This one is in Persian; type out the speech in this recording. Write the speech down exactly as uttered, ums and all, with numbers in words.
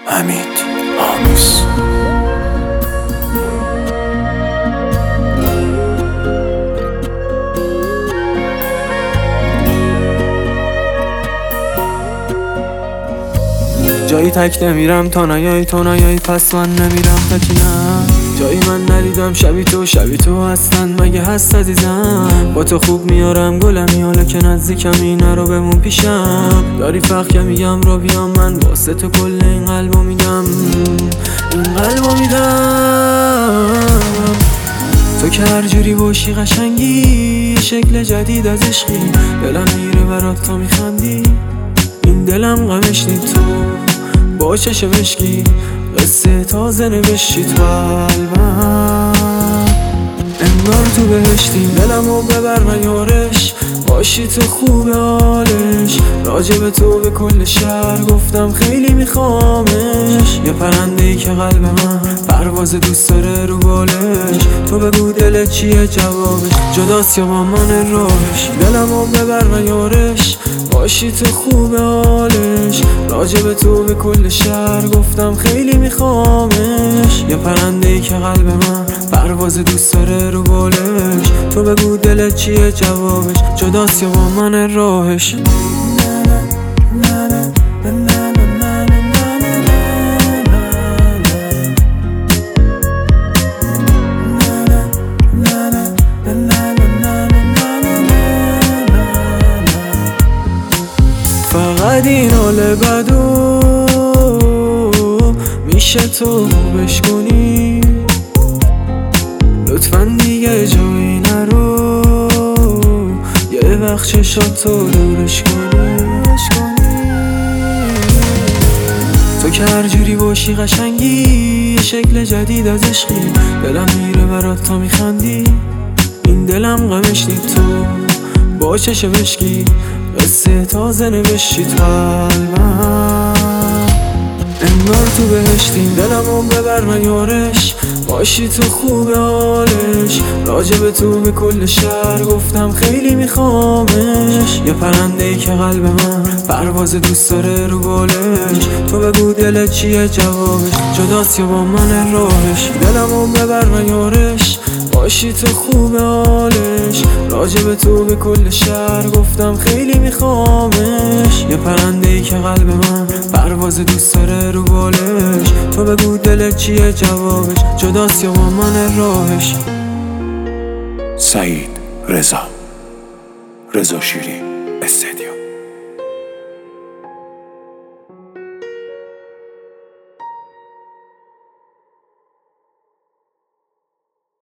حمید آمیس. جایی تک نمیرم تا نیایی، تو نیایی پس من نمیرم تا کی نه. جایی من ندیدم شبی تو، شبی تو هستن مگه هست عزیزم. با تو خوب میارم گلمی، حالا که نزدیکمی نرو بمون پیشم. داری فرق که میگم را بیام، من واسه تو کل این قلبو میدم، این قلبو میدم. تو که هر جوری باشی قشنگی، شکل جدید از عشقی، دلم میره برات تا میخندی. این دلم غمش نی تو با چشم عشقی، قصه تازه نوشتی تو قلبم. انگار تو بهشتی، دلمو ببر نیارش، باشی تو خوبه حالش. راجب تو به کل شهر گفتم خیلی میخوامش. یه پرنده ای که قلب من پرواز دوست داره رو بالش. تو بگو دلت چیه جوابش، جداست یا با من راهش. دلمو ببر نیارش، باشی تو خوبه حالش. راجب تو به کل شهر گفتم خیلی میخوامش. یه پرنده ای که قلب من پرواز دوست داره رو بالش. تو بگو دلت چیه جوابش، جداست یا با من راهش. فقط این حال بدو میشه تو خوبش کنی، لطفاً دیگه جایی نرو، یه وقت چشاتو دورش کنی. تو که هر جوری باشی قشنگی، شکل جدید از عشقی، دلم میره برات تا میخندی. این دلم غمش نی تو با چشم عشقی، قصه تازه نوشتی تو قلبم. انگار تو بهشتی، دلمو ببر نیارش، باشی تو خوبه حالش. راجب تو به کل شهر گفتم خیلی میخوامش. یه پرنده ای که قلب من پرواز دوست داره رو بالش. تو بگو دلت چیه جوابش، جداست یا با من راهش. دلمو ببر نیارش، باشی تو خوبه حالش. راجب تو به کل شهر گفتم خیلی میخوامش. یه پرنده ای که قلب من پرواز دوست داره رو بالش. تو بگو دلت چیه جوابش، جداست یا با من راهش. سعید رضا، رضا شیری استدیو.